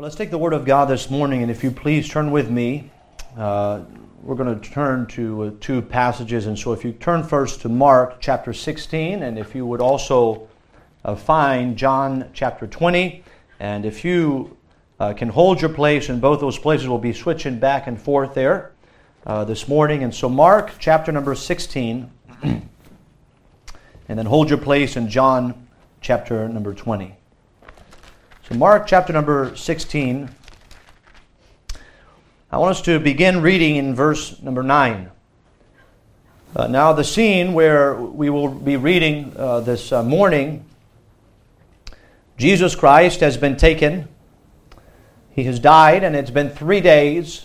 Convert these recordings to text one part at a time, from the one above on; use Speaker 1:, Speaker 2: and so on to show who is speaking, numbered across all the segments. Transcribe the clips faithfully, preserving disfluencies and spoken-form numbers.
Speaker 1: Well, let's take the Word of God this morning, and if you please turn with me, uh, we're going to turn to uh, two passages. And so if you turn first to Mark chapter sixteen, and if you would also uh, find John chapter twenty, and if you uh, can hold your place in both those places, we'll be switching back and forth there uh, this morning. And so Mark chapter number sixteen, and then hold your place in John chapter number twenty. So Mark chapter number sixteen, I want us to begin reading in verse number nine. Uh, now the scene where we will be reading uh, this uh, morning, Jesus Christ has been taken. He has died, and it's been three days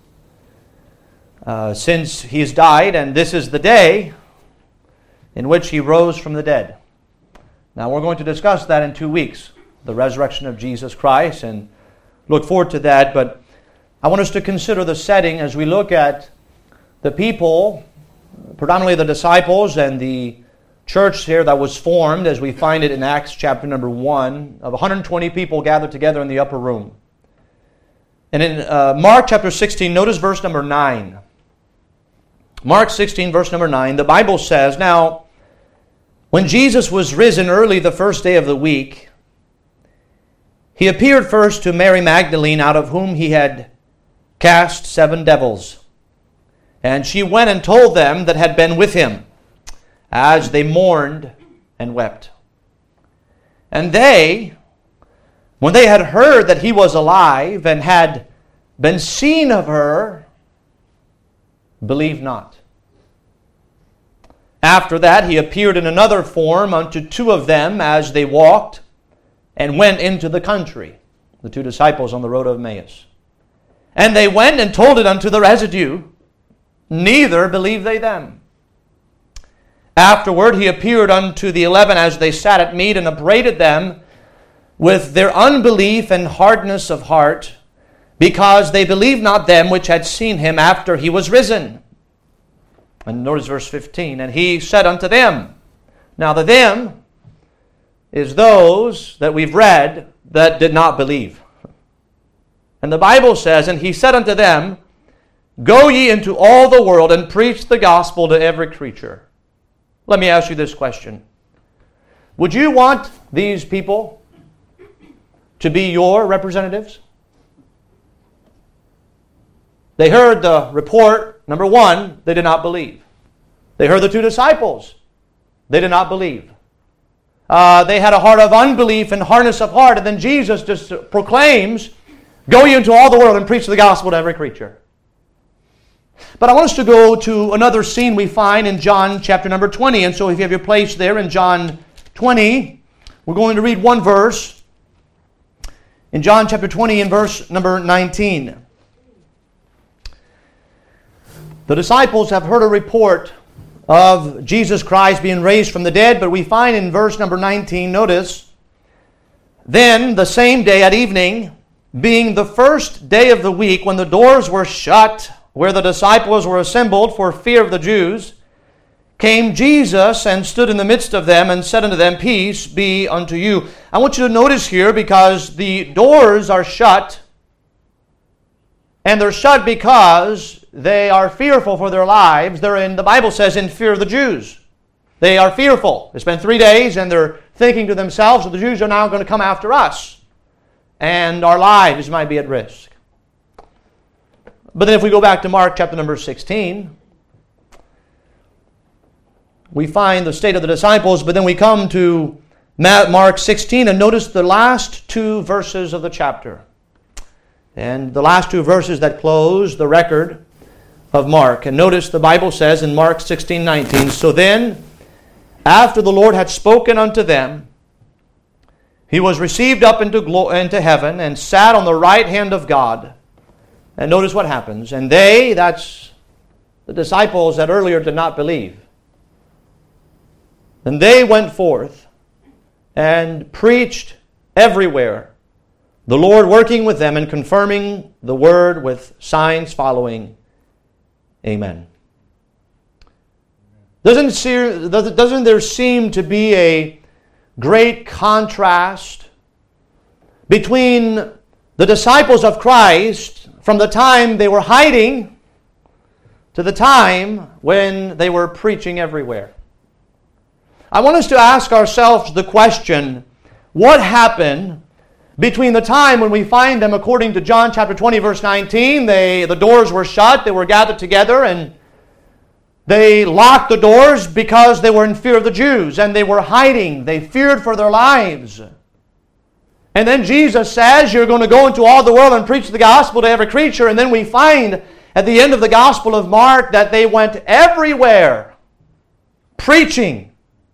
Speaker 1: uh, since he has died, and this is the day in which he rose from the dead. Now we're going to discuss that in two weeks. The resurrection of Jesus Christ, and look forward to that. But I want us to consider the setting as we look at the people, predominantly the disciples and the church here that was formed, as we find it in Acts chapter number one, of one hundred twenty people gathered together in the upper room. And in uh, Mark chapter sixteen, notice verse number nine. Mark sixteen, verse number nine, the Bible says, "Now, when Jesus was risen early the first day of the week, he appeared first to Mary Magdalene, out of whom he had cast seven devils. And she went and told them that had been with him, as they mourned and wept. And they, when they had heard that he was alive and had been seen of her, believed not. After that he appeared in another form unto two of them as they walked, and went into the country," the two disciples on the road of Emmaus. "And they went and told it unto the residue, neither believed they them. Afterward he appeared unto the eleven as they sat at meat, and upbraided them with their unbelief and hardness of heart, because they believed not them which had seen him after he was risen." And notice verse fifteen, "And he said unto them," now the them is those that we've read that did not believe. And the Bible says, "And he said unto them, Go ye into all the world and preach the gospel to every creature." Let me ask you this question. Would you want these people to be your representatives? They heard the report. Number one, they did not believe. They heard the two disciples. They did not believe. Uh, they had a heart of unbelief and hardness of heart. And then Jesus just proclaims, "Go ye into all the world and preach the gospel to every creature." But I want us to go to another scene we find in John chapter number twenty. And so if you have your place there in John twenty, we're going to read one verse. In John chapter twenty, in verse number nineteen. The disciples have heard a report of Jesus Christ being raised from the dead, but we find in verse number nineteen, notice, "Then the same day at evening, being the first day of the week, when the doors were shut, where the disciples were assembled for fear of the Jews, came Jesus and stood in the midst of them and said unto them, Peace be unto you." I want you to notice here, because the doors are shut, and they're shut because they are fearful for their lives. They're in, the Bible says, in fear of the Jews. They are fearful. It's been three days and they're thinking to themselves, well, the Jews are now going to come after us, and our lives might be at risk. But then if we go back to Mark chapter number sixteen, we find the state of the disciples, but then we come to Mark sixteen and notice the last two verses of the chapter. And the last two verses that close the record of Mark. And notice the Bible says in Mark sixteen nineteen, "So then, after the Lord had spoken unto them, he was received up into, glo- into heaven and sat on the right hand of God." And notice what happens. "And they," that's the disciples that earlier did not believe, "and they went forth and preached everywhere, the Lord working with them and confirming the word with signs following. Amen." Doesn't, see, doesn't there seem to be a great contrast between the disciples of Christ from the time they were hiding to the time when they were preaching everywhere. I want us to ask ourselves the question, what happened between the time when we find them, according to John chapter twenty, verse nineteen, they, the doors were shut, they were gathered together, and they locked the doors because they were in fear of the Jews, and they were hiding. They feared for their lives. And then Jesus says, you're going to go into all the world and preach the gospel to every creature. And then we find at the end of the Gospel of Mark that they went everywhere preaching.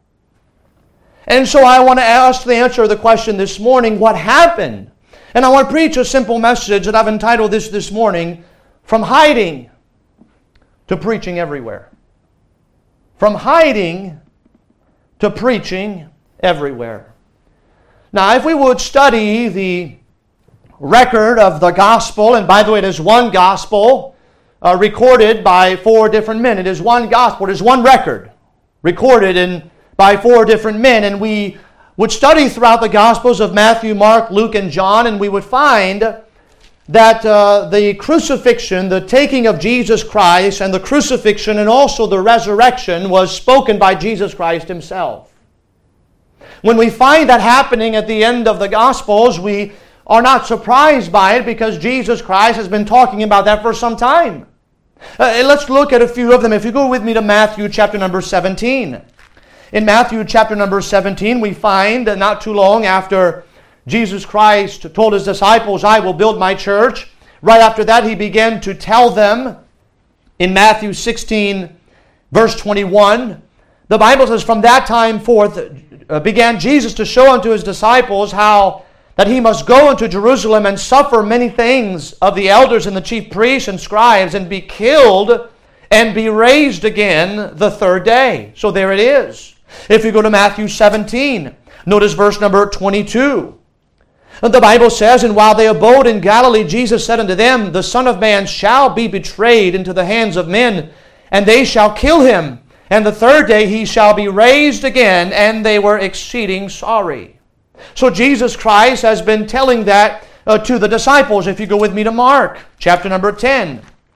Speaker 1: And so I want to ask the answer to the question this morning, what happened? And I want to preach a simple message that I've entitled this this morning, From Hiding to Preaching Everywhere. From hiding to preaching everywhere. Now, if we would study the record of the gospel, and by the way, it is one gospel uh, recorded by four different men. It is one gospel, it is one record recorded in by four different men, and we would study throughout the Gospels of Matthew, Mark, Luke, and John, and we would find that uh, the crucifixion, the taking of Jesus Christ, and the crucifixion and also the resurrection was spoken by Jesus Christ Himself. When we find that happening at the end of the Gospels, we are not surprised by it because Jesus Christ has been talking about that for some time. Uh, let's look at a few of them. If you go with me to Matthew chapter number seventeen. In Matthew chapter number seventeen, we find that not too long after Jesus Christ told His disciples, I will build my church, right after that He began to tell them in Matthew sixteen, verse twenty-one, the Bible says, from that time forth uh, began Jesus to show unto His disciples how that He must go into Jerusalem and suffer many things of the elders and the chief priests and scribes and be killed and be raised again the third day. So there it is. If you go to Matthew seventeen, notice verse number twenty-two. The Bible says, and while they abode in Galilee, Jesus said unto them, the Son of Man shall be betrayed into the hands of men, and they shall kill Him, and the third day He shall be raised again. And they were exceeding sorry. So Jesus Christ has been telling that uh, to the disciples. If you go with me to Mark, chapter number ten.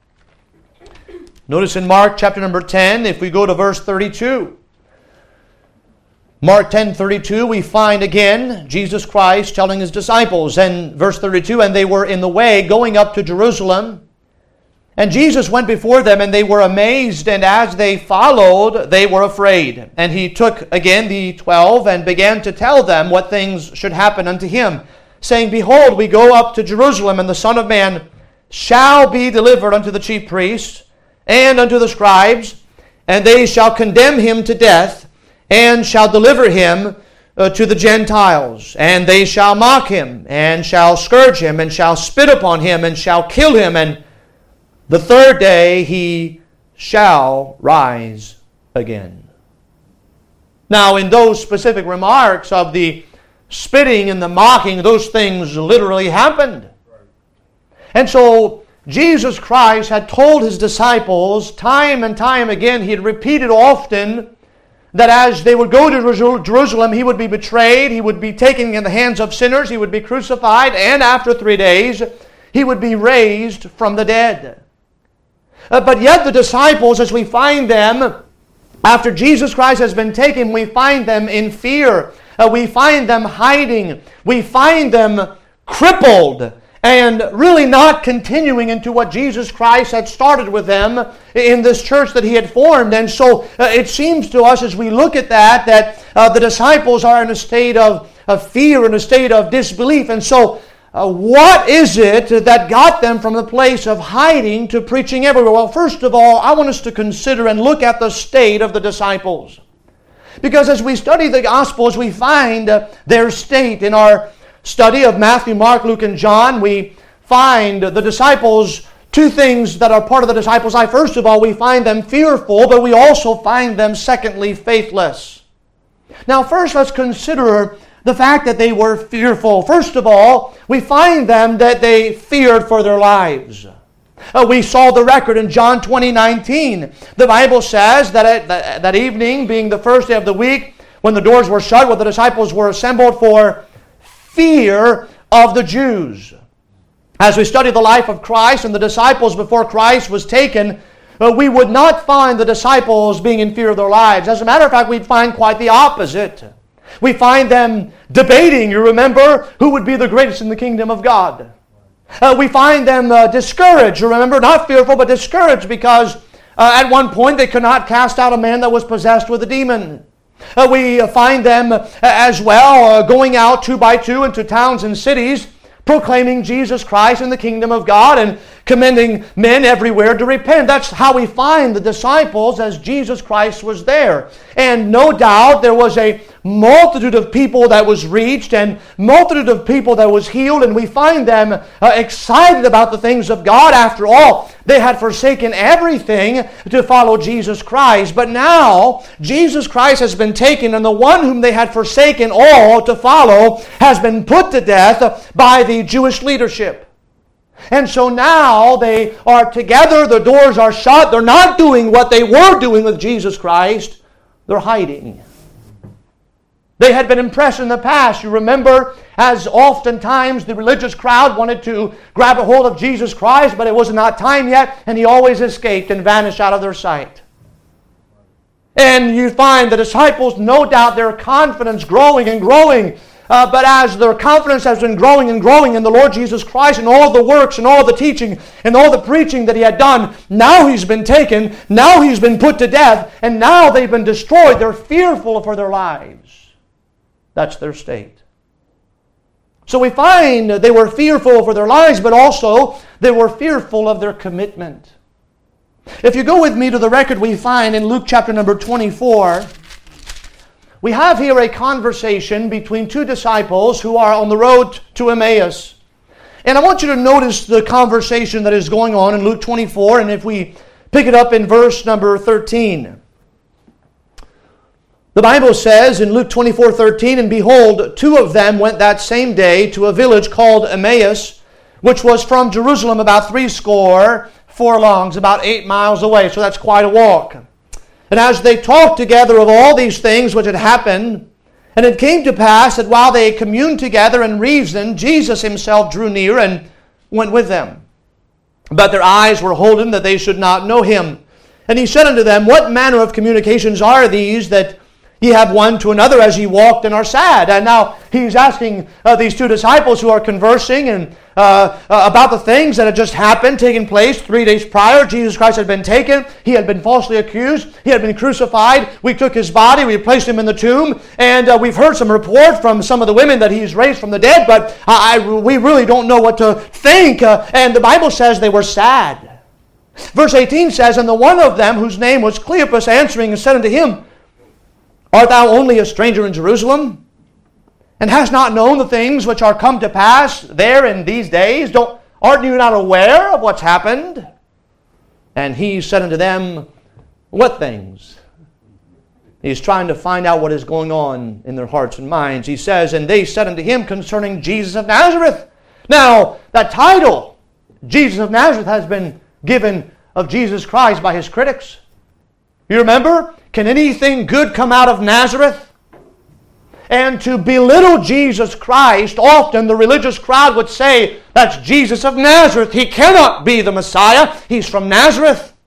Speaker 1: Notice in Mark chapter number ten, if we go to verse thirty-two. Mark ten thirty-two, we find again Jesus Christ telling His disciples, and verse thirty-two, and they were in the way going up to Jerusalem, and Jesus went before them, and they were amazed, and as they followed, they were afraid. And He took again the twelve, and began to tell them what things should happen unto Him, saying, behold, we go up to Jerusalem, and the Son of Man shall be delivered unto the chief priests, and unto the scribes, and they shall condemn Him to death, and shall deliver Him uh, to the Gentiles. And they shall mock Him, and shall scourge Him, and shall spit upon Him, and shall kill Him, and the third day He shall rise again. Now, in those specific remarks of the spitting and the mocking, those things literally happened. And so Jesus Christ had told His disciples time and time again, He had repeated often, that as they would go to Jerusalem, He would be betrayed, He would be taken in the hands of sinners, He would be crucified, and after three days, He would be raised from the dead. Uh, but yet the disciples, as we find them, after Jesus Christ has been taken, we find them in fear. Uh, we find them hiding. We find them crippled and really not continuing into what Jesus Christ had started with them in this church that He had formed. And so uh, it seems to us as we look at that, that uh, the disciples are in a state of, of fear, in a state of disbelief. And so uh, what is it that got them from the place of hiding to preaching everywhere? Well, first of all, I want us to consider and look at the state of the disciples. Because as we study the Gospels, we find uh, their state. In our study of Matthew, Mark, Luke, and John, we find the disciples, two things that are part of the disciples' life. First of all, we find them fearful, but we also find them, secondly, faithless. Now, first, let's consider the fact that they were fearful. First of all, we find them that they feared for their lives. Uh, we saw the record in John twenty nineteen. The Bible says that at, that, that evening, being the first day of the week, when the doors were shut, where the disciples were assembled for fear of the Jews. As we study the life of Christ and the disciples before Christ was taken, uh, we would not find the disciples being in fear of their lives. As a matter of fact, we'd find quite the opposite. We find them debating, you remember, who would be the greatest in the kingdom of God. Uh, we find them uh, discouraged, you remember, not fearful, but discouraged because uh, at one point they could not cast out a man that was possessed with a demon. Uh, we uh, find them uh, as well uh, going out two by two into towns and cities, proclaiming Jesus Christ and the kingdom of God and commending men everywhere to repent. That's how we find the disciples as Jesus Christ was there. And no doubt there was a multitude of people that was reached and multitude of people that was healed, and we find them uh, excited about the things of God. After all, they had forsaken everything to follow Jesus Christ. But now, Jesus Christ has been taken, and the one whom they had forsaken all to follow has been put to death by the Jewish leadership. And so now they are together, the doors are shut, they're not doing what they were doing with Jesus Christ, they're hiding. They had been impressed in the past. You remember, as oftentimes the religious crowd wanted to grab a hold of Jesus Christ, but it was not time yet, and He always escaped and vanished out of their sight. And you find the disciples, no doubt their confidence growing and growing, uh, but as their confidence has been growing and growing in the Lord Jesus Christ and all the works and all the teaching and all the preaching that He had done, now He's been taken, now He's been put to death, and now they've been destroyed. They're fearful for their lives. That's their state. So we find they were fearful for their lives, but also they were fearful of their commitment. If you go with me to the record we find in Luke chapter number twenty-four, we have here a conversation between two disciples who are on the road to Emmaus. And I want you to notice the conversation that is going on in Luke twenty-four, and if we pick it up in verse number thirteen. The Bible says in Luke twenty-four thirteen, "And behold, two of them went that same day to a village called Emmaus, which was from Jerusalem about threescore furlongs," about eight miles away. So that's quite a walk. "And as they talked together of all these things which had happened, and it came to pass that while they communed together and reasoned, Jesus Himself drew near and went with them. But their eyes were holden that they should not know Him. And He said unto them, What manner of communications are these that ye have one to another as ye walked and are sad?" And now He's asking uh, these two disciples who are conversing and uh, uh, about the things that had just happened, taking place three days prior. Jesus Christ had been taken. He had been falsely accused. He had been crucified. We took His body. We placed Him in the tomb. And uh, we've heard some report from some of the women that He's raised from the dead, but I, I, we really don't know what to think. Uh, and the Bible says they were sad. Verse eighteen says, "And the one of them, whose name was Cleopas, answering and said unto Him, Art thou only a stranger in Jerusalem, and hast not known the things which are come to pass there in these days? Don't, aren't you not aware of what's happened?" And He said unto them, "What things?" He's trying to find out what is going on in their hearts and minds. He says, "And they said unto Him concerning Jesus of Nazareth." Now, that title, Jesus of Nazareth, has been given of Jesus Christ by His critics. You remember? Can anything good come out of Nazareth? And to belittle Jesus Christ, often the religious crowd would say, "That's Jesus of Nazareth. He cannot be the Messiah. He's from Nazareth."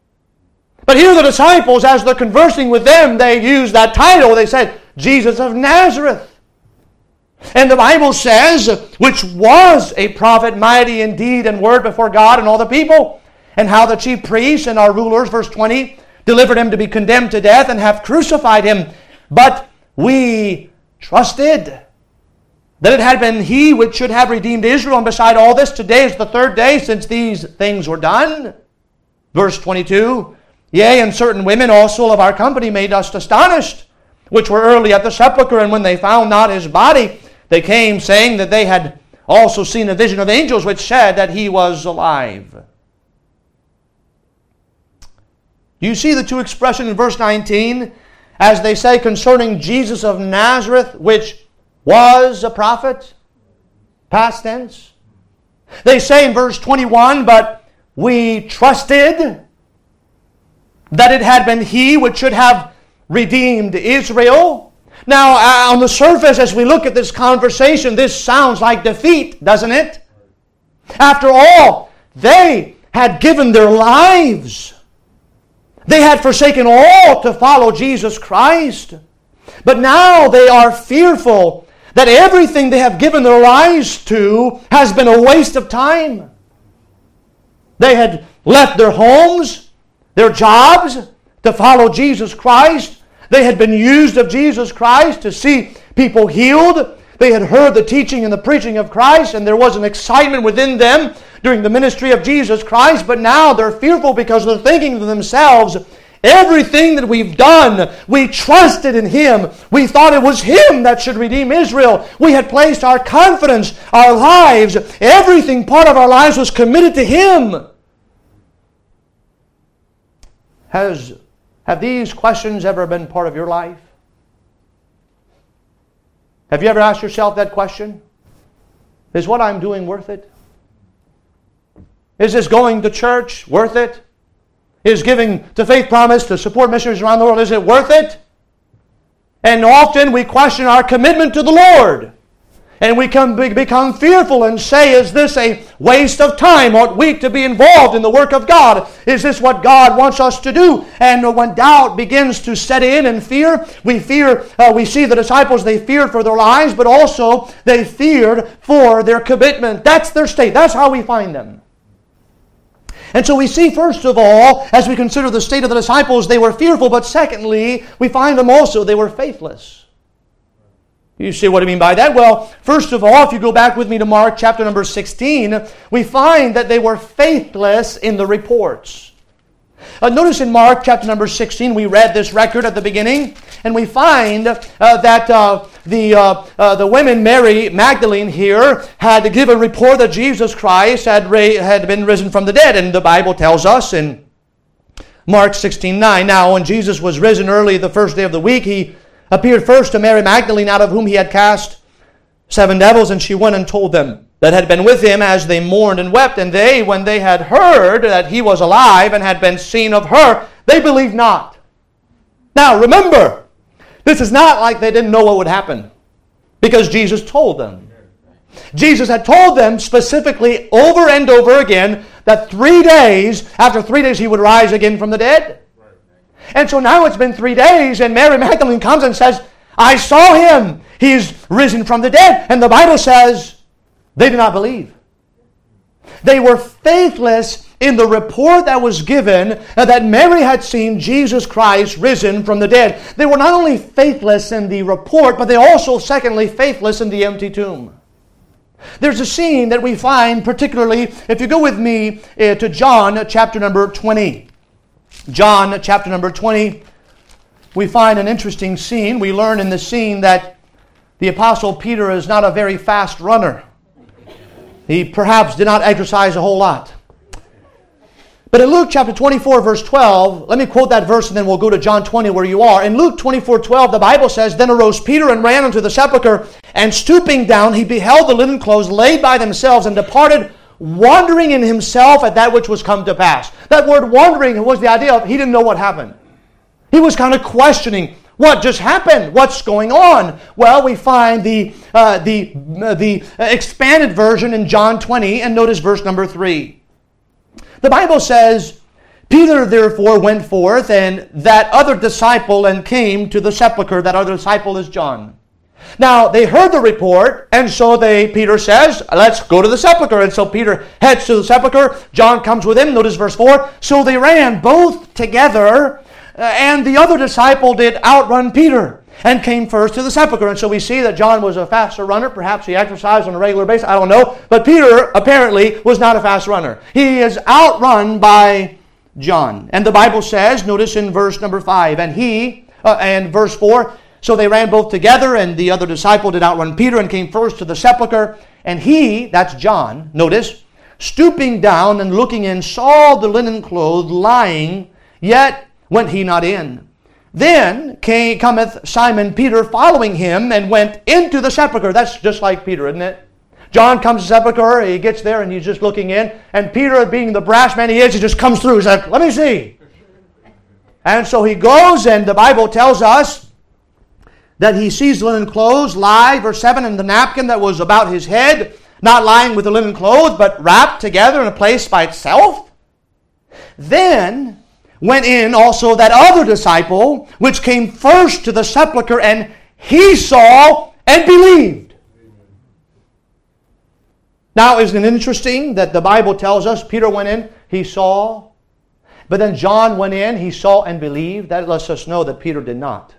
Speaker 1: But here the disciples, as they're conversing with them, they use that title. They said, "Jesus of Nazareth." And the Bible says, "Which was a prophet, mighty in deed and word before God and all the people, and how the chief priests and our rulers," verse twenty, "delivered Him to be condemned to death and have crucified Him. But we trusted that it had been He which should have redeemed Israel. And beside all this, today is the third day since these things were done." Verse twenty-two, "Yea, and certain women also of our company made us astonished, which were early at the sepulchre. And when they found not His body, they came, saying that they had also seen a vision of angels, which said that He was alive." Do you see the two expressions in verse nineteen? As they say concerning Jesus of Nazareth, which was a prophet, past tense. They say in verse twenty-one, "But we trusted that it had been He which should have redeemed Israel." Now, on the surface, as we look at this conversation, this sounds like defeat, doesn't it? After all, they had given their lives. They had forsaken all to follow Jesus Christ. But now they are fearful that everything they have given their lives to has been a waste of time. They had left their homes, their jobs, to follow Jesus Christ. They had been used of Jesus Christ to see people healed. They had heard the teaching and the preaching of Christ, and there was an excitement within them during the ministry of Jesus Christ. But now they're fearful because they're thinking to themselves, everything that we've done, we trusted in Him. We thought it was Him that should redeem Israel. We had placed our confidence, our lives, everything part of our lives was committed to Him. Has, have these questions ever been part of your life? Have you ever asked yourself that question? Is what I'm doing worth it? Is this going to church worth it? Is giving to Faith Promise to support missionaries around the world, is it worth it? And often we question our commitment to the Lord. And we can become fearful and say, is this a waste of time? Ought we to be involved in the work of God? Is this what God wants us to do? And when doubt begins to set in and fear, we fear, uh, we see the disciples, they feared for their lives, but also they feared for their commitment. That's their state. That's how we find them. And so we see, first of all, as we consider the state of the disciples, they were fearful, but secondly, we find them also, they were faithless. You see what I mean by that? Well, first of all, if you go back with me to Mark chapter number sixteen, we find that they were faithless in the reports. Uh, notice in Mark chapter number sixteen, we read this record at the beginning, and we find uh, that uh, the uh, uh, the women, Mary Magdalene here, had to give a report that Jesus Christ had, ra- had been risen from the dead. And the Bible tells us in Mark sixteen nine, now when Jesus was risen early the first day of the week, He appeared first to Mary Magdalene, out of whom He had cast seven devils, and she went and told them that had been with Him as they mourned and wept. And they, when they had heard that He was alive and had been seen of her, they believed not. Now remember, this is not like they didn't know what would happen, because Jesus told them. Jesus had told them specifically over and over again that three days, after three days He would rise again from the dead. And so now it's been three days, and Mary Magdalene comes and says, I saw Him. He's risen from the dead. And the Bible says they did not believe. They were faithless in the report that was given that Mary had seen Jesus Christ risen from the dead. They were not only faithless in the report, but they also, secondly, faithless in the empty tomb. There's a scene that we find, particularly, if you go with me uh, to John chapter number twenty. John chapter number twenty, we find an interesting scene. We learn in the scene that the Apostle Peter is not a very fast runner. He perhaps did not exercise a whole lot. But in Luke chapter twenty-four, verse twelve, let me quote that verse and then we'll go to John twenty where you are. In Luke twenty-four twelve, the Bible says, Then arose Peter and ran unto the sepulchre, and stooping down, he beheld the linen clothes laid by themselves, and departed, wondering in himself at that which was come to pass. That word wondering was the idea of he didn't know what happened. He was kind of questioning, what just happened? What's going on? Well, we find the uh, the uh, the expanded version in John twenty, and notice verse number three. The Bible says, Peter therefore went forth, and that other disciple, and came to the sepulchre. That other disciple is John. Now, they heard the report, and so they, Peter says, let's go to the sepulchre. And so Peter heads to the sepulchre. John comes with him. Notice verse four. So they ran both together, and the other disciple did outrun Peter, and came first to the sepulchre. And so we see that John was a faster runner. Perhaps he exercised on a regular basis. I don't know. But Peter apparently was not a fast runner. He is outrun by John. And the Bible says, notice in verse number five, and he, uh, and verse four, so they ran both together, and the other disciple did outrun Peter and came first to the sepulchre. And he, that's John, notice, stooping down and looking in, saw the linen clothes lying, yet went he not in. Then came, cometh Simon Peter following him, and went into the sepulchre. That's just like Peter, isn't it? John comes to the sepulchre, he gets there, and he's just looking in. And Peter, being the brash man he is, he just comes through. He's like, let me see. And so he goes, and the Bible tells us that he sees the linen clothes lie, verse seven, and the napkin that was about his head, not lying with the linen clothes, but wrapped together in a place by itself? Then went in also that other disciple, which came first to the sepulchre, and he saw and believed. Now, isn't it interesting that the Bible tells us Peter went in, he saw, but then John went in, he saw and believed? That lets us know that Peter did not.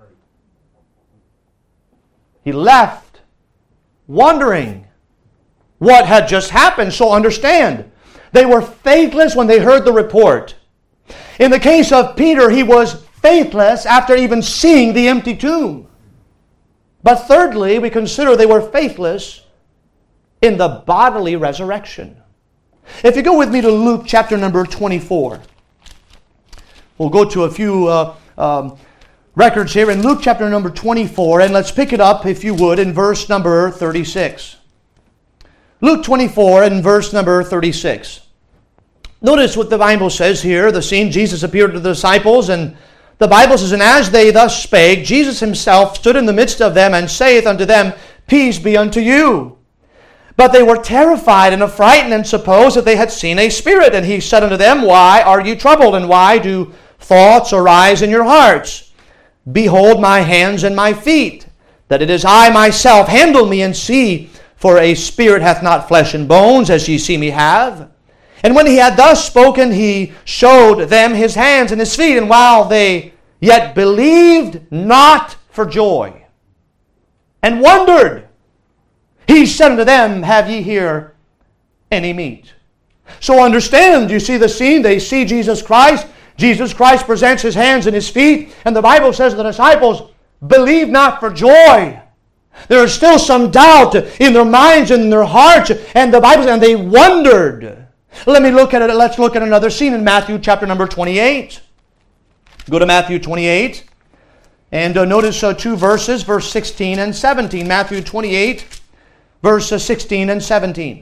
Speaker 1: He left wondering what had just happened. So understand, they were faithless when they heard the report. In the case of Peter, he was faithless after even seeing the empty tomb. But thirdly, we consider they were faithless in the bodily resurrection. If you go with me to Luke chapter number twenty-four. We'll go to a few uh, um, records here in Luke chapter number twenty-four, and let's pick it up, if you would, in verse number thirty-six. Luke twenty-four and verse number thirty-six. Notice what the Bible says here. The scene, Jesus appeared to the disciples, and the Bible says, "And as they thus spake, Jesus himself stood in the midst of them, and saith unto them, Peace be unto you. But they were terrified and affrighted, and supposed that they had seen a spirit. And he said unto them, Why are you troubled, and why do thoughts arise in your hearts? Behold my hands and my feet, that it is I myself. Handle me and see, for a spirit hath not flesh and bones, as ye see me have. And when he had thus spoken, he showed them his hands and his feet. And while they yet believed not for joy, and wondered, he said unto them, Have ye here any meat?" So understand, you see the scene. They see Jesus Christ. Jesus Christ presents his hands and his feet. And the Bible says the disciples believe not for joy. There is still some doubt in their minds and in their hearts. And the Bible says, and they wondered. Let me look at it. Let's look at another scene in Matthew chapter number twenty-eight. Go to Matthew twenty-eight. And uh, notice uh, two verses, verse sixteen and seventeen. Matthew twenty-eight, verse sixteen and seventeen.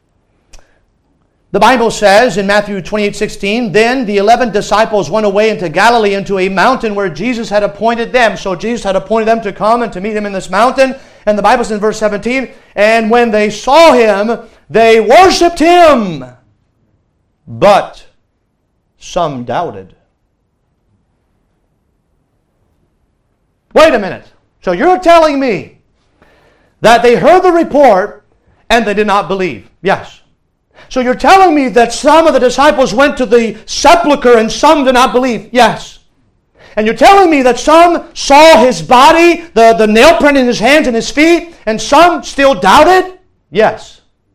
Speaker 1: The Bible says in Matthew twenty-eight sixteen, "Then the eleven disciples went away into Galilee, into a mountain where Jesus had appointed them." So Jesus had appointed them to come and to meet him in this mountain. And the Bible says in verse seventeen, "And when they saw him, they worshipped him. But some doubted." Wait a minute. So you're telling me that they heard the report and they did not believe? Yes. So you're telling me that some of the disciples went to the sepulchre and some did not believe? Yes. And you're telling me that some saw his body, the, the nail print in his hands and his feet, and some still doubted? Yes.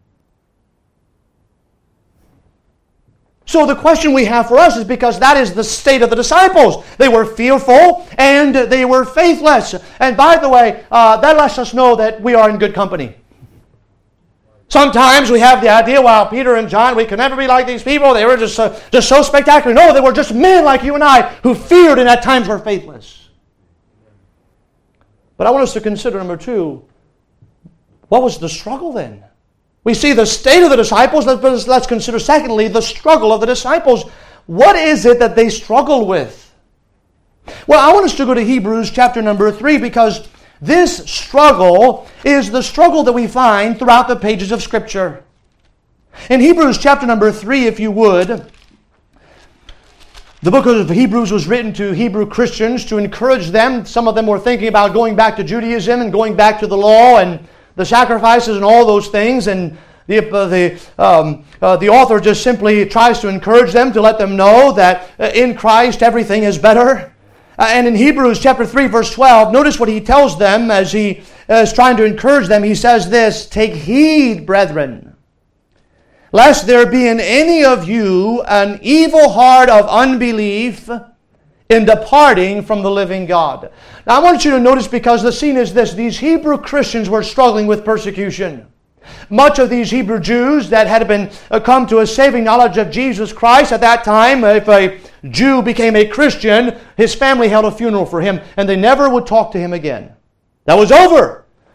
Speaker 1: So the question we have for us is because that is the state of the disciples. They were fearful and they were faithless. And by the way, uh, that lets us know that we are in good company. Sometimes we have the idea, wow, Peter and John, we can never be like these people. They were just, uh, just so spectacular. No, they were just men like you and I who feared and at times were faithless. But I want us to consider, number two, what was the struggle then? We see the state of the disciples. Let's, let's consider, secondly, the struggle of the disciples. What is it that they struggled with? Well, I want us to go to Hebrews chapter number three, because this struggle is the struggle that we find throughout the pages of Scripture. In Hebrews chapter number three, if you would, the book of Hebrews was written to Hebrew Christians to encourage them. Some of them were thinking about going back to Judaism and going back to the law and the sacrifices and all those things. And the uh, the um, uh, the author just simply tries to encourage them, to let them know that uh, in Christ everything is better. Uh, and in Hebrews chapter three, verse twelve, notice what he tells them as he uh, is trying to encourage them. He says this, "Take heed, brethren, lest there be in any of you an evil heart of unbelief in departing from the living God." Now I want you to notice, because the scene is this. These Hebrew Christians were struggling with persecution. Much of these Hebrew Jews that had been uh, come to a saving knowledge of Jesus Christ at that time, if a Jew became a Christian, his family held a funeral for him, and they never would talk to him again. That was over.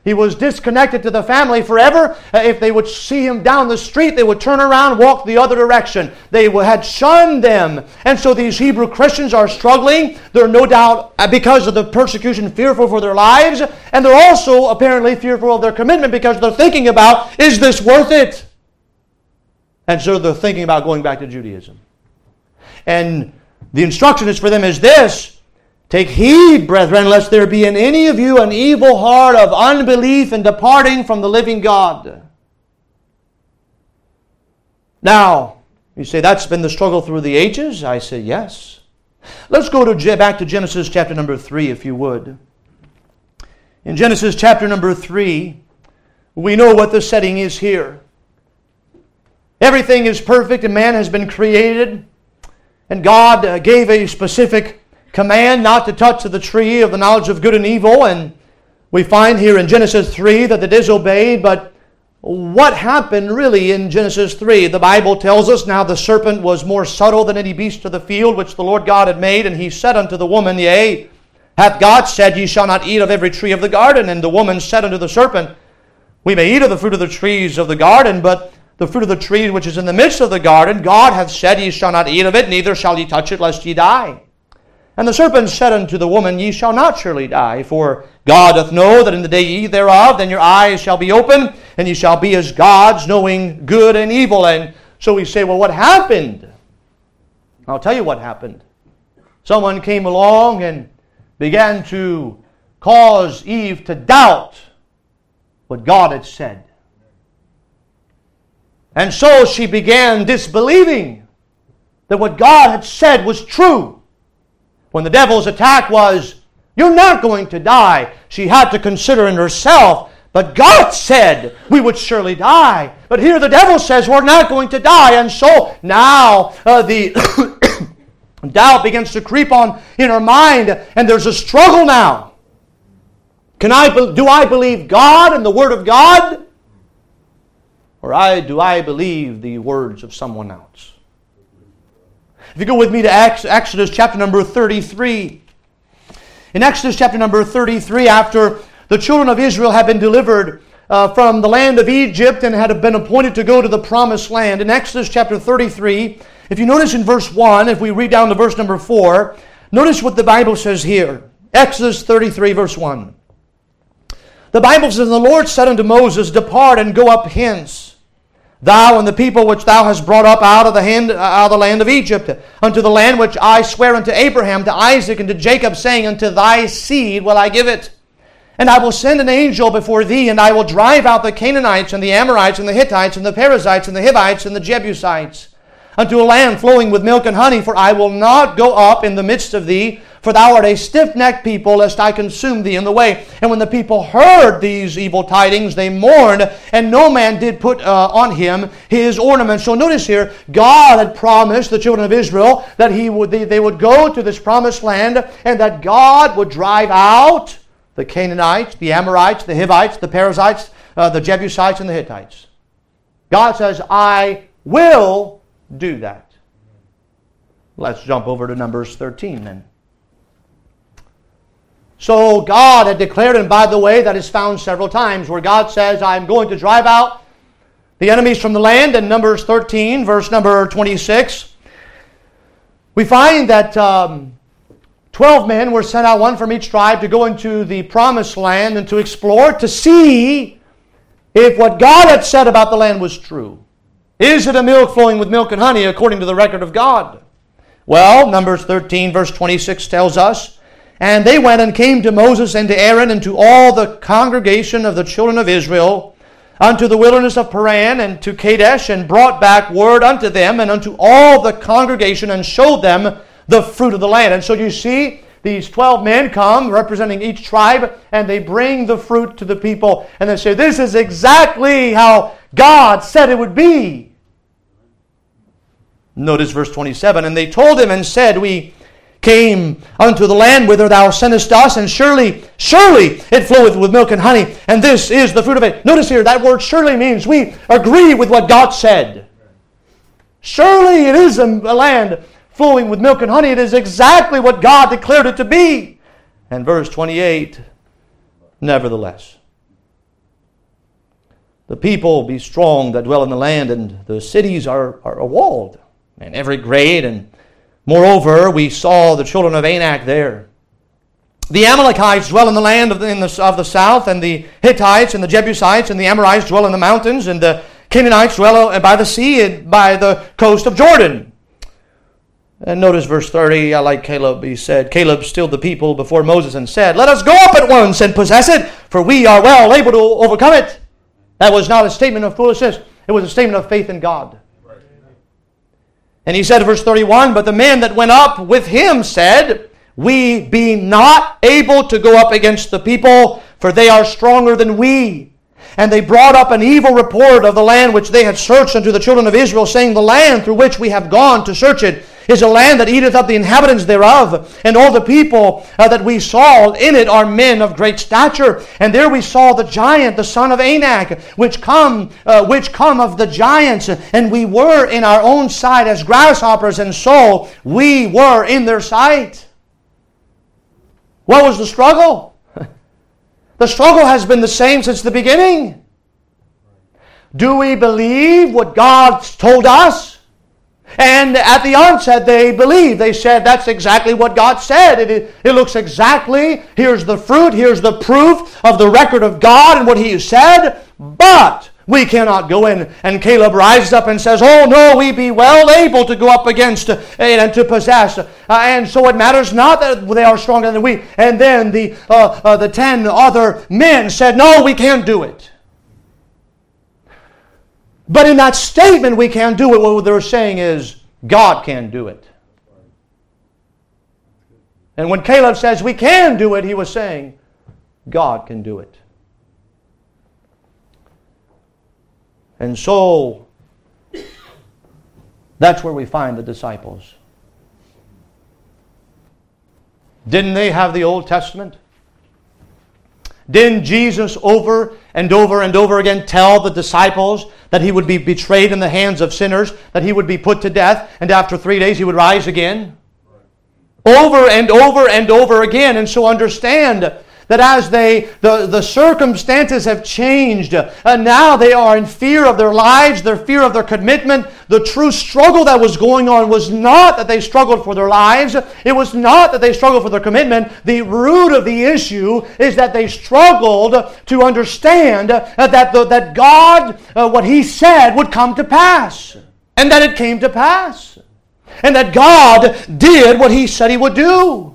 Speaker 1: He was disconnected to the family forever. Uh, if they would see him down the street, they would turn around, walk the other direction. They had shunned them. And so these Hebrew Christians are struggling. They're no doubt, uh, because of the persecution, fearful for their lives. And they're also apparently fearful of their commitment because they're thinking about, is this worth it? And so they're thinking about going back to Judaism. And the instruction is for them is this: take heed, brethren, lest there be in any of you an evil heart of unbelief and departing from the living God. Now, you say that's been the struggle through the ages? I say yes. Let's go to back to Genesis chapter number three, if you would. In Genesis chapter number three, we know what the setting is here. Everything is perfect and man has been created. And God gave a specific command not to touch the tree of the knowledge of good and evil. And we find here in Genesis three that they disobeyed. But what happened really in Genesis three? The Bible tells us, now the serpent was more subtle than any beast of the field which the Lord God had made. And he said unto the woman, Yea, hath God said, Ye shall not eat of every tree of the garden? And the woman said unto the serpent, We may eat of the fruit of the trees of the garden, but the fruit of the tree which is in the midst of the garden, God hath said, Ye shall not eat of it, neither shall ye touch it, lest ye die. And the serpent said unto the woman, Ye shall not surely die, for God doth know that in the day ye eat thereof, then your eyes shall be open, and ye shall be as gods, knowing good and evil. And so we say, well, what happened? I'll tell you what happened. Someone came along and began to cause Eve to doubt what God had said. And so she began disbelieving that what God had said was true. When the devil's attack was, You're not going to die, she had to consider in herself, but God said we would surely die. But here the devil says we're not going to die. And so now uh, the doubt begins to creep on in her mind, and there's a struggle now. Can I do I believe God and the Word of God? Or I, do I believe the words of someone else? If you go with me to Exodus chapter number thirty-three. In Exodus chapter number thirty-three, after the children of Israel had been delivered uh, from the land of Egypt and had been appointed to go to the promised land, in Exodus chapter thirty-three, if you notice in verse one, if we read down to verse number four, notice what the Bible says here. Exodus thirty-three, verse one. The Bible says, The Lord said unto Moses, Depart and go up hence, thou and the people which thou hast brought up out of the hand, out of the land of Egypt, unto the land which I swear unto Abraham, to Isaac, and to Jacob, saying, Unto thy seed will I give it. And I will send an angel before thee, and I will drive out the Canaanites, and the Amorites, and the Hittites, and the Perizzites, and the Hivites, and the Jebusites, unto a land flowing with milk and honey, for I will not go up in the midst of thee, for thou art a stiff-necked people, lest I consume thee in the way. And when the people heard these evil tidings, they mourned, and no man did put uh, on him his ornament. So notice here, God had promised the children of Israel that he would they, they would go to this promised land, and that God would drive out the Canaanites, the Amorites, the Hivites, the Perizzites, uh, the Jebusites, and the Hittites. God says, I will do that. Let's jump over to Numbers thirteen then. So God had declared, and by the way, that is found several times, where God says, I'm going to drive out the enemies from the land. In Numbers thirteen, verse number twenty-six, we find that um, twelve men were sent out, one from each tribe, to go into the promised land and to explore, to see if what God had said about the land was true. Is it a milk flowing with milk and honey according to the record of God? Well, Numbers thirteen, verse twenty-six tells us, And they went and came to Moses and to Aaron and to all the congregation of the children of Israel unto the wilderness of Paran and to Kadesh, and brought back word unto them and unto all the congregation, and showed them the fruit of the land. And so you see, these twelve men come representing each tribe, and they bring the fruit to the people, and they say, this is exactly how God said it would be. Notice verse twenty-seven, And they told him and said, We came unto the land whither thou sendest us, and surely, surely it floweth with milk and honey, and this is the fruit of it. Notice here, that word surely means we agree with what God said. Surely it is a land flowing with milk and honey. It is exactly what God declared it to be. And verse twenty-eight, nevertheless. the people be strong that dwell in the land, and the cities are, are walled, and every grade. And moreover, we saw the children of Anak there. The Amalekites dwell in the land of the, in the, of the south, and the Hittites and the Jebusites and the Amorites dwell in the mountains, and the Canaanites dwell by the sea and by the coast of Jordan. And notice verse thirty, I like Caleb. He said, Caleb stilled the people before Moses and said, "Let us go up at once and possess it, for we are well able to overcome it." That was not a statement of foolishness. It was a statement of faith in God. And he said, verse thirty-one, "But the men that went up with him said, We be not able to go up against the people, for they are stronger than we. And they brought up an evil report of the land which they had searched unto the children of Israel, saying, The land through which we have gone to search it is a land that eateth up the inhabitants thereof. And all the people uh, that we saw in it are men of great stature. And there we saw the giant, the son of Anak, which come, uh, which come of the giants. And we were in our own sight as grasshoppers, and so we were in their sight." What was the struggle? The struggle has been the same since the beginning. Do we believe what God told us? And at the onset they believed. They said, that's exactly what God said. It, it looks exactly, here's the fruit, here's the proof of the record of God and what He said. But we cannot go in. And Caleb rises up and says, "Oh no, we be well able to go up against and to possess. Uh, and so it matters not that they are stronger than we." And then the uh, uh, the ten other men said, "No, we can't do it." But in that statement, "we can't do it," what they're saying is, God can do it. And when Caleb says, "we can do it," he was saying, God can do it. And so, that's where we find the disciples. Didn't they have the Old Testament? Didn't Jesus over and over and over again tell the disciples that He would be betrayed in the hands of sinners, that He would be put to death, and after three days He would rise again? Over and over and over again. And so understand that as they, the, the circumstances have changed, and now they are in fear of their lives, their fear of their commitment. The true struggle that was going on was not that they struggled for their lives. It was not that they struggled for their commitment. The root of the issue is that they struggled to understand that, the, that God, uh, what He said, would come to pass. And that it came to pass. And that God did what He said He would do.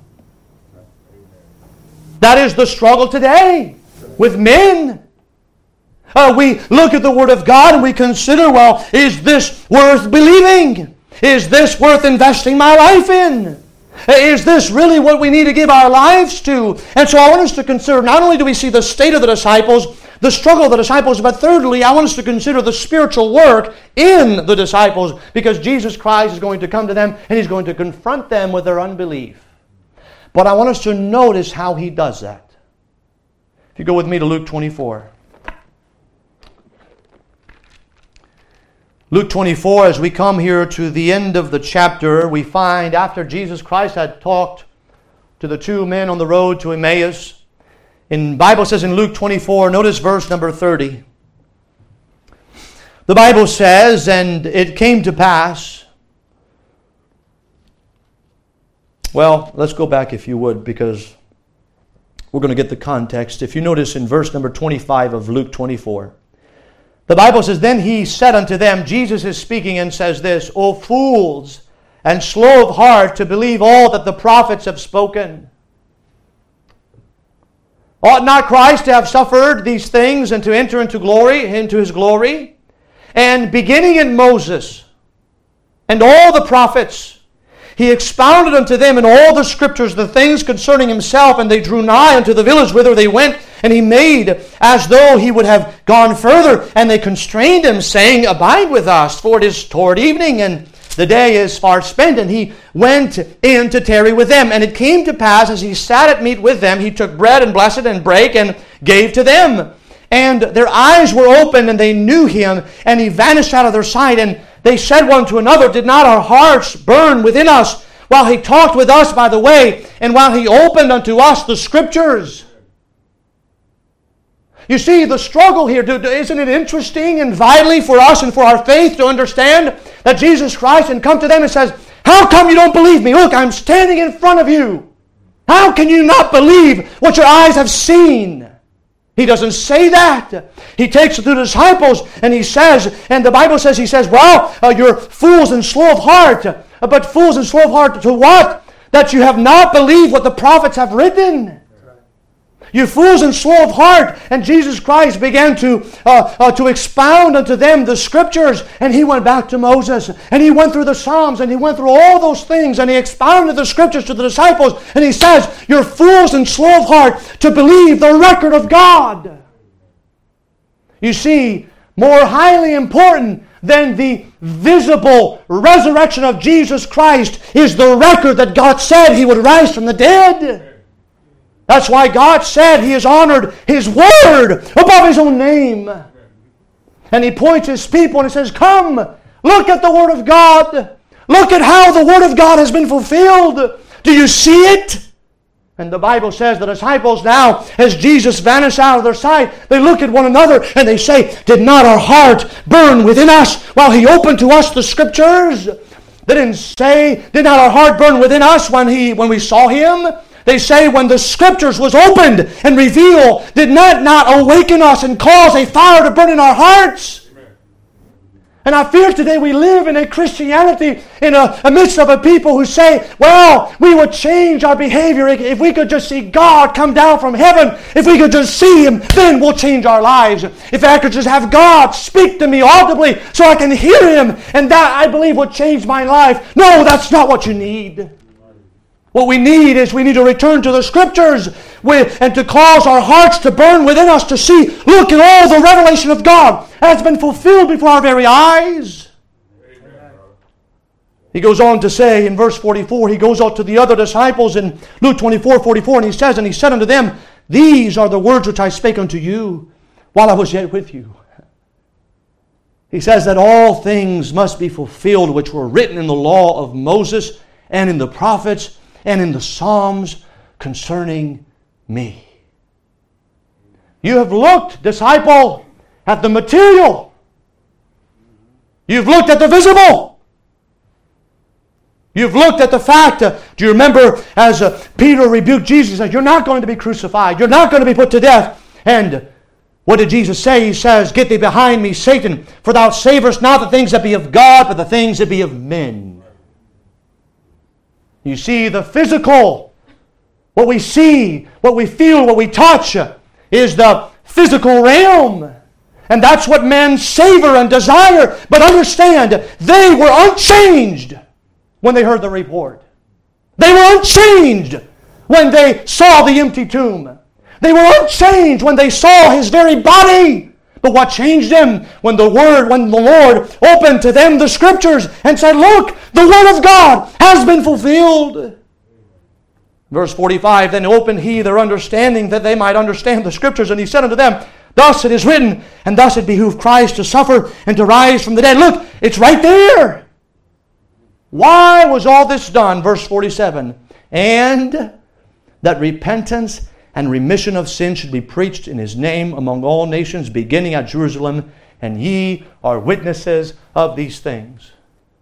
Speaker 1: That is the struggle today with men. Uh, we look at the Word of God and we consider, well, is this worth believing? Is this worth investing my life in? Is this really what we need to give our lives to? And so I want us to consider, not only do we see the state of the disciples, the struggle of the disciples, but thirdly, I want us to consider the spiritual work in the disciples, because Jesus Christ is going to come to them and He's going to confront them with their unbelief. But I want us to notice how He does that. If you go with me to Luke twenty-four. Luke twenty-four, as we come here to the end of the chapter, we find after Jesus Christ had talked to the two men on the road to Emmaus, in the Bible says in Luke twenty-four, notice verse number thirty. The Bible says, "And it came to pass..." Well, let's go back if you would, because we're going to get the context. If you notice in verse number twenty-five of Luke twenty-four, the Bible says, "Then He said unto them," Jesus is speaking and says this, "O fools, and slow of heart to believe all that the prophets have spoken. Ought not Christ to have suffered these things and to enter into glory, into His glory? And beginning in Moses and all the prophets, He expounded unto them in all the Scriptures the things concerning Himself, and they drew nigh unto the village whither they went, and He made as though He would have gone further, and they constrained Him, saying, Abide with us, for it is toward evening, and the day is far spent. And He went in to tarry with them. And it came to pass, as He sat at meat with them, He took bread and blessed and brake and gave to them. And their eyes were opened, and they knew Him, and He vanished out of their sight. And they said one to another, Did not our hearts burn within us while He talked with us by the way, and while He opened unto us the Scriptures? You see, the struggle here, isn't it interesting and vitally for us and for our faith to understand that Jesus Christ and come to them and says, how come you don't believe me? Look, I'm standing in front of you. How can you not believe what your eyes have seen? He doesn't say that. He takes it to the disciples and he says, and the Bible says, he says, well, uh, you're fools and slow of heart. Uh, but fools and slow of heart to what? That you have not believed what the prophets have written. You fools and slow of heart. And Jesus Christ began to uh, uh, to expound unto them the Scriptures. And He went back to Moses. And He went through the Psalms. And He went through all those things. And He expounded the Scriptures to the disciples. And He says, you're fools and slow of heart to believe the record of God. You see, more highly important than the visible resurrection of Jesus Christ is the record that God said He would rise from the dead. That's why God said He has honored His Word above His own name. And He points His people and He says, come, look at the Word of God. Look at how the Word of God has been fulfilled. Do you see it? And the Bible says the disciples now, as Jesus vanished out of their sight, they look at one another and they say, did not our heart burn within us while He opened to us the Scriptures? They didn't say, did not our heart burn within us when He when we saw Him? They say when the Scriptures was opened and revealed, did not not awaken us and cause a fire to burn in our hearts? Amen. And I fear today we live in a Christianity in a, a midst of a people who say, well, we would change our behavior if we could just see God come down from heaven. If we could just see Him, then we'll change our lives. If I could just have God speak to me audibly so I can hear Him, and that I believe would change my life. No, that's not what you need. What we need is we need to return to the Scriptures with, and to cause our hearts to burn within us to see, look at all the revelation of God has been fulfilled before our very eyes. Amen. He goes on to say in verse forty-four, he goes out to the other disciples in Luke twenty-four forty-four, and he says, and he said unto them, these are the words which I spake unto you while I was yet with you. He says that all things must be fulfilled which were written in the law of Moses and in the prophets and in the Psalms concerning me. You have looked, disciple, at the material. You've looked at the visible. You've looked at the fact. Uh, do you remember as uh, Peter rebuked Jesus, he said, you're not going to be crucified. You're not going to be put to death. And what did Jesus say? He says, get thee behind me, Satan, for thou savorest not the things that be of God, but the things that be of men. You see, the physical, what we see, what we feel, what we touch, is the physical realm. And that's what men savor and desire. But understand, they were unchanged when they heard the report. They were unchanged when they saw the empty tomb. They were unchanged when they saw His very body. But what changed them when the Word, when the Lord opened to them the Scriptures and said, look, the Word of God has been fulfilled. Verse forty-five, then opened He their understanding that they might understand the Scriptures. And He said unto them, thus it is written, and thus it behooved Christ to suffer and to rise from the dead. Look, it's right there. Why was all this done? Verse forty-seven, and that repentance and remission of sin should be preached in His name among all nations, beginning at Jerusalem, and ye are witnesses of these things.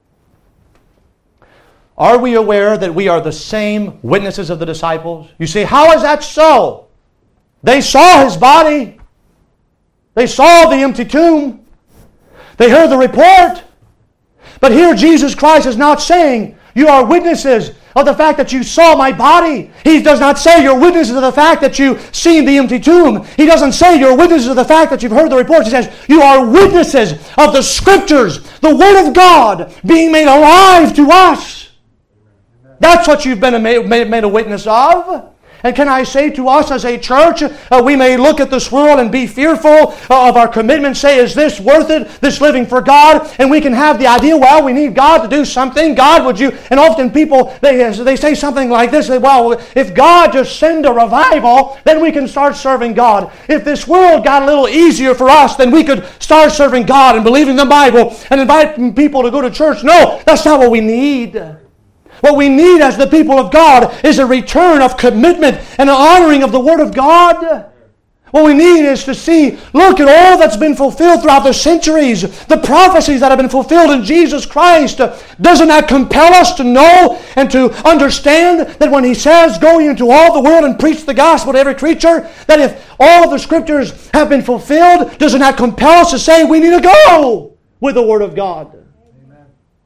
Speaker 1: Are we aware that we are the same witnesses of the disciples? You say, how is that so? They saw His body. They saw the empty tomb. They heard the report. But here Jesus Christ is not saying, you are witnesses of the fact that you saw my body. He does not say you're witnesses of the fact that you've seen the empty tomb. He doesn't say you're witnesses of the fact that you've heard the reports. He says you are witnesses of the Scriptures, the Word of God being made alive to us. That's what you've been made, made a witness of. And can I say to us as a church, uh, we may look at this world and be fearful uh, of our commitment, say, is this worth it, this living for God? And we can have the idea, well, we need God to do something. God, would you? And often people, they, they say something like this, they, well, if God just send a revival, then we can start serving God. If this world got a little easier for us, then we could start serving God and believing the Bible and inviting people to go to church. No, that's not what we need. What we need as the people of God is a return of commitment and an honoring of the Word of God. What we need is to see, look at all that's been fulfilled throughout the centuries, the prophecies that have been fulfilled in Jesus Christ. Doesn't that compel us to know and to understand that when He says, go into all the world and preach the gospel to every creature, that if all of the Scriptures have been fulfilled, doesn't that compel us to say we need to go with the Word of God? Amen.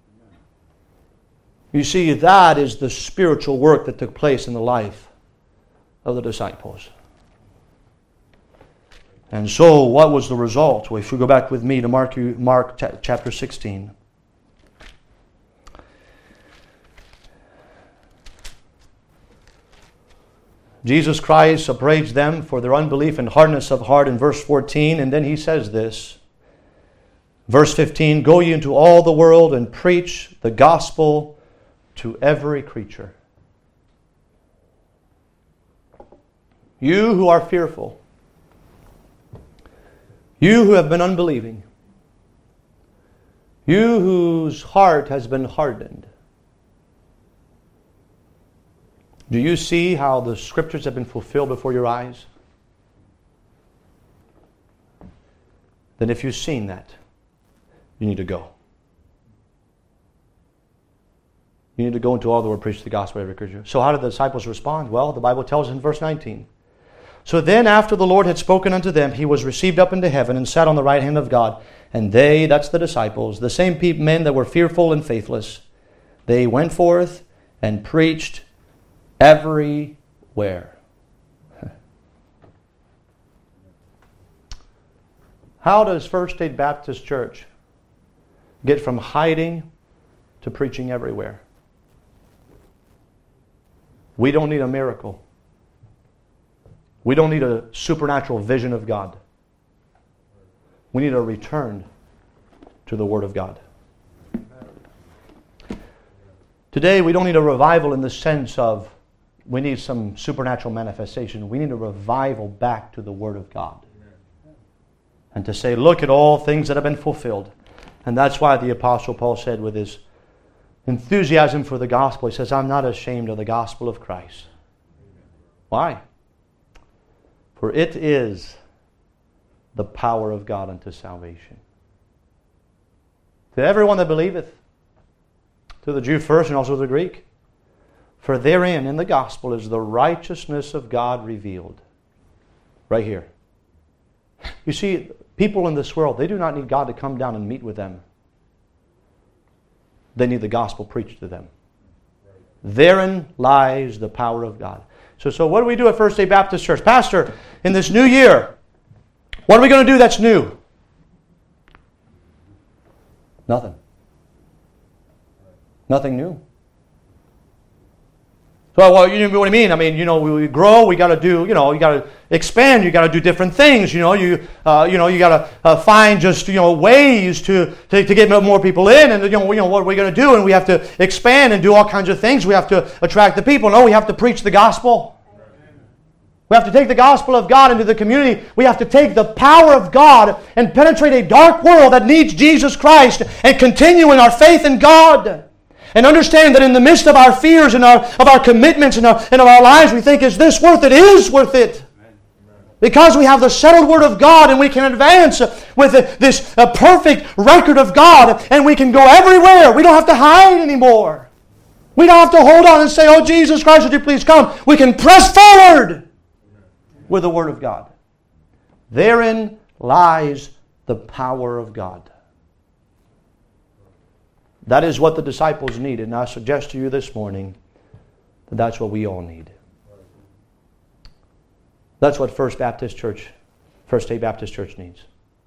Speaker 1: You see, that is the spiritual work that took place in the life of the disciples. And so, what was the result? Well, if you go back with me to Mark, Mark chapter sixteen. Jesus Christ upbraids them for their unbelief and hardness of heart in verse fourteen, and then He says this. Verse fifteen, go ye into all the world and preach the gospel to every creature. You who are fearful, you who have been unbelieving, you whose heart has been hardened, do you see how the Scriptures have been fulfilled before your eyes? Then if you've seen that, you need to go. You need to go into all the world, preach the gospel to every creature. So how did the disciples respond? Well, the Bible tells us in verse nineteen. So then after the Lord had spoken unto them, He was received up into heaven and sat on the right hand of God. And they, that's the disciples, the same men that were fearful and faithless, they went forth and preached everywhere. How does First State Baptist Church get from hiding to preaching everywhere? We don't need a miracle. We don't need a supernatural vision of God. We need a return to the Word of God. Today, we don't need a revival in the sense of we need some supernatural manifestation. We need a revival back to the Word of God. And to say, look at all things that have been fulfilled. And that's why the Apostle Paul said with his enthusiasm for the gospel, he says, I'm not ashamed of the gospel of Christ. Why? For it is the power of God unto salvation. To everyone that believeth, to the Jew first and also the Greek. For therein, in the gospel, is the righteousness of God revealed. Right here. You see, people in this world, they do not need God to come down and meet with them. They need the gospel preached to them. Therein lies the power of God. So, so what do we do at First Day Baptist Church? Pastor, in this new year, what are we going to do that's new? Nothing. Nothing new. So, well, you know what I mean? I mean, you know, we grow, we got to do, you know, you got to expand, you got to do different things, you know, you, uh, you know, you got to uh, find just, you know, ways to, to, to get more people in, and, you know, you know, what are we going to do? And we have to expand and do all kinds of things. We have to attract the people. No, we have to preach the gospel. We have to take the gospel of God into the community. We have to take the power of God and penetrate a dark world that needs Jesus Christ and continue in our faith in God. And understand that in the midst of our fears and our, of our commitments and, our, and of our lives, we think, is this worth it? It is worth it. Because we have the settled Word of God and we can advance with this uh, perfect record of God and we can go everywhere. We don't have to hide anymore. We don't have to hold on and say, oh, Jesus Christ, would you please come? We can press forward with the Word of God. Therein lies the power of God. That is what the disciples needed. And I suggest to you this morning that that's what we all need. That's what First Baptist Church, First Day Baptist Church needs.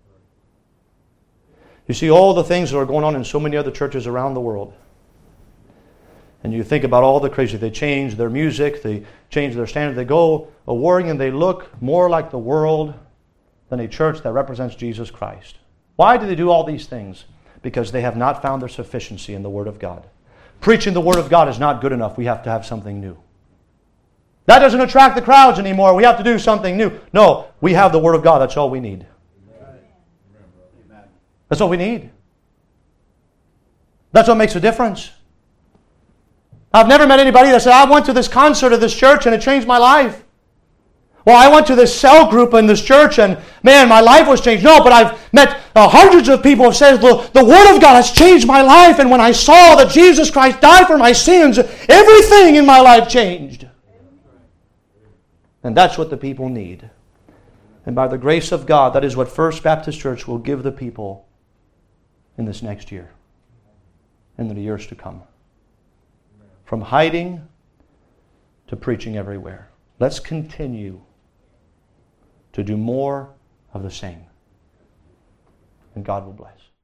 Speaker 1: You see all the things that are going on in so many other churches around the world. And you think about all the crazy. They change their music. They change their standard. They go a warring and they look more like the world than a church that represents Jesus Christ. Why do they do all these things? Because they have not found their sufficiency in the Word of God. Preaching the Word of God is not good enough. We have to have something new. That doesn't attract the crowds anymore. We have to do something new. No, we have the Word of God. That's all we need. That's all we need. That's what makes a difference. I've never met anybody that said, I went to this concert of this church and it changed my life. Well, I went to this cell group in this church and, man, my life was changed. No, but I've met uh, hundreds of people who have said, the, the Word of God has changed my life. And when I saw that Jesus Christ died for my sins, everything in my life changed. And that's what the people need. And by the grace of God, that is what First Baptist Church will give the people in this next year and in the years to come. From hiding to preaching everywhere. Let's continue to do more of the same. And God will bless.